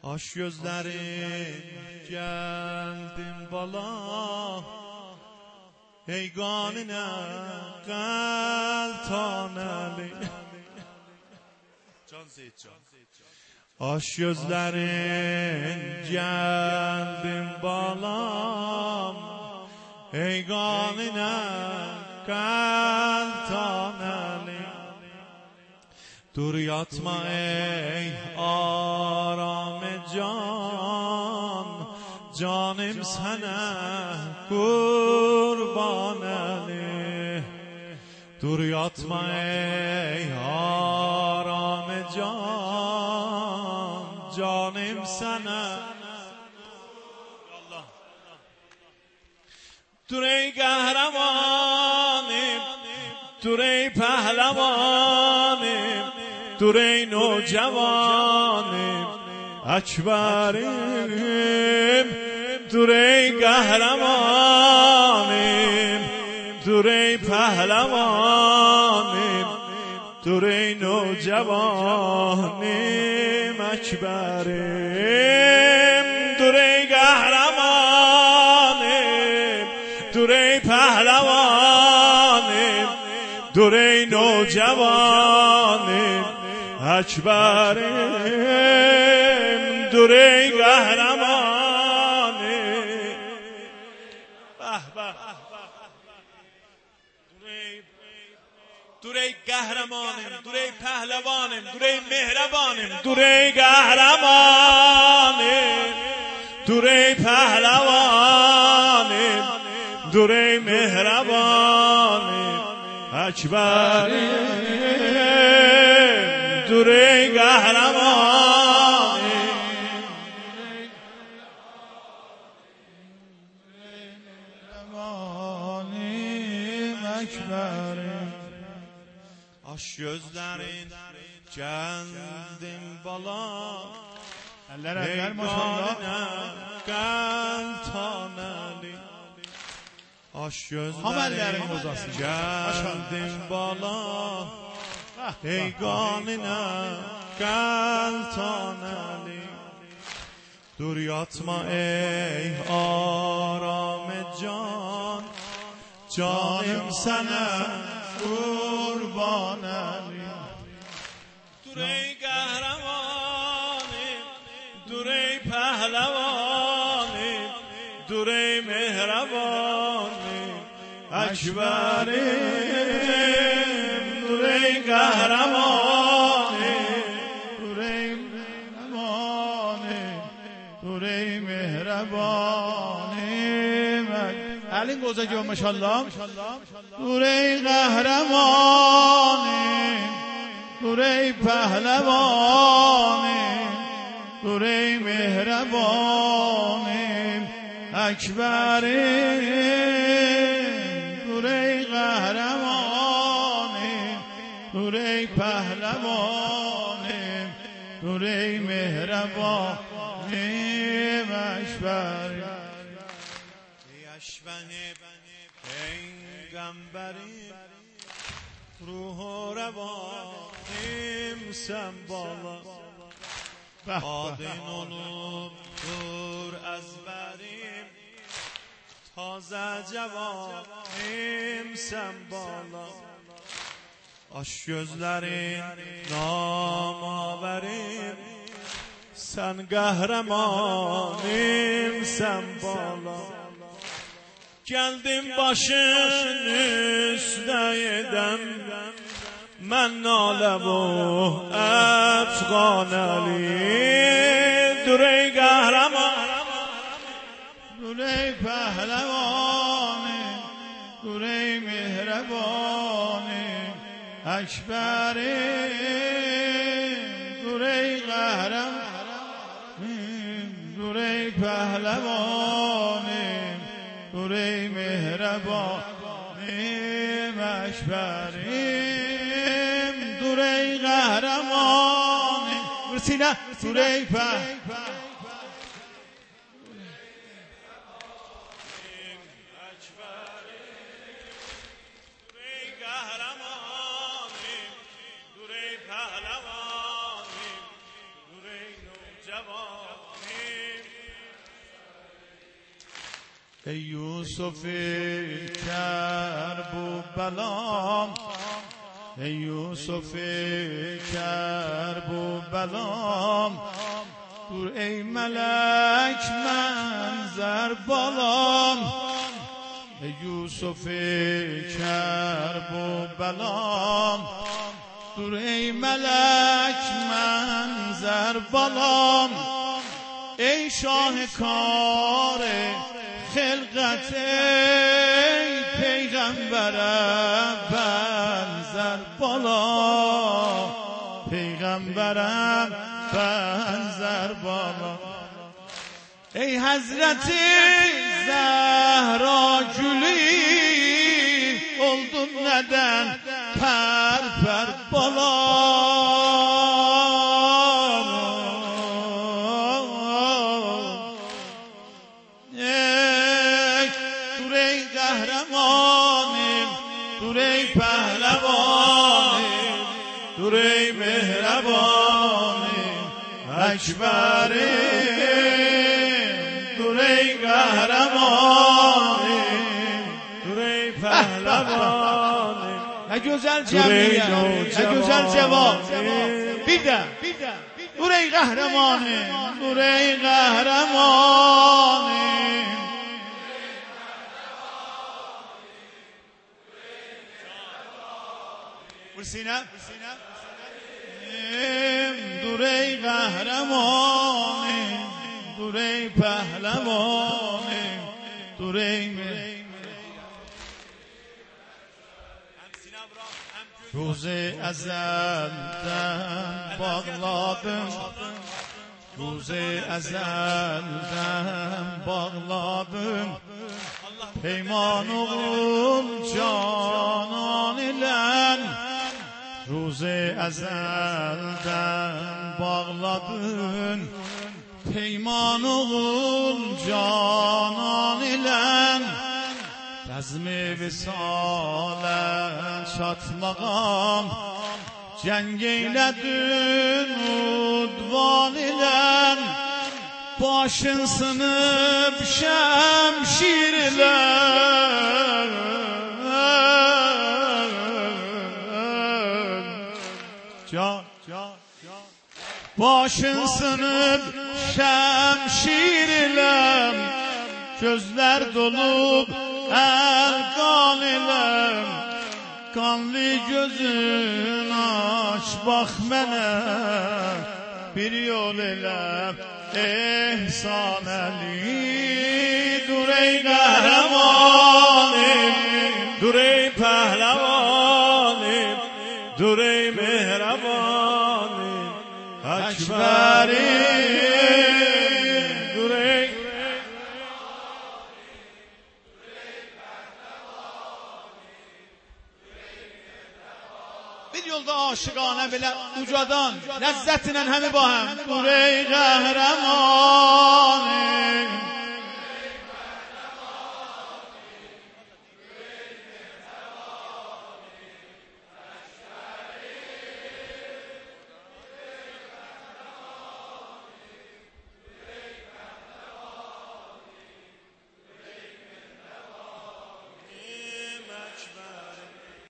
Aş gözlerin geldim bala, ey ganine geltaneli. Can Seyitcan. Aş gözlerin geldim balam, ey ganine geltaneli. Dur yatma ey aram can, canım sana kurban eli. Dur yatma ey aram can, canım sana. Allah. Dur ey kahramanım, dur ey pehlevanım, dur ey nocevanım, ekberim. Dur ey kahramanım, dur ey pehlevanım, dur ey nocevanım, ekberim. Dur ey kahramanım, dur ey pehlevanım, dur ey nocevanım, ekberim. Dur ey kahramanım. Dur ey kahramanım, dur ey pehlevanım, dur ey mehrebanım, dur ey kahramanım, dur ey pehlevanım, dur ey mehrebanım, ekberim. Dur ey kahramanım, ekberim. Aş gözlerin geldim bala, eller maşallah. Gel taneli. Aş gözlerin geldim bala, ey ganine gel taneli. Dur yatma ey aram can, canım sana kurban eli. Dur ey kahramanım, dur ey pehlevanım, dur ey mehrebanım, ekberim. Dur ey kahramanım, dur ey mehrebanım, dur ey mehrebanım. Elin gozacı maşallah. Dur ey kahramanım, dur ey pehlevanım, dur ey mehrebanım, ekberim. Dur ey kahramanım, dur ey pehlevanım, dur ey mehrebanım, ekberim. Eşbenim peygamberim, ruhu revanim sen bala. Adın olubdur ezberim, taze cevanim sen bala. Aş gözlerin namaverim, sen kahramanım sen bala. Geldim başın üsteydim, men nale bu Efgan Ali. Dur ey kahraman, dur ey pehlevanım, dur ey mehrebanım, ekberim. Dur ey kahramanım, dur ey pehlevanım, dur ey mehrebanım, ekberim. Dur ey kahramanım, Sina, dur ey pehlevanım, dur ey pehlevanım, dur ey nocevan. ای یوسف کرب و بلام، ای یوسف کرب و بلام، دور ای ملک منظر بالام. ای یوسف کرب و بلام، دور ای ملک منظر بالام. ای شاهکار خلقت، ای پیغمبرم بنظر بالا، پیغمبرم بنظر بالا. ای حضرت زهرا گلی، oldun neden پر پر بالا. دوره مهربانه اکبره، دوره قهرمانه، دوره پهلوانه. نه güzel cemiyet، نه güzel cevap. Bir de دوره قهرمانه، دوره قهرمانه. برسینه دوره قهرمانه، دوره پهلوانه، دوره روز ازلدن bağladım، روز ازلدن bağladım. پیمان oğul canan ile روز ezelden bağladın. Peyman oğul canan ile bezmi visale çatmağam. Ceng eyledin udvan ile başın sınıp şemşirle. Başın sınıp şemşirlem, gözler dolup el kan ilem. Kanlı gözün aç bak mene, bir yol ile ihsan eli. Durey kahramanım, durey pehlevanım, durey mehrebanım اکبری دوره. Bir yolda aşıqanə belə ucadan ləzzətinlə həmi bahəm. Durey qəhrəmanım,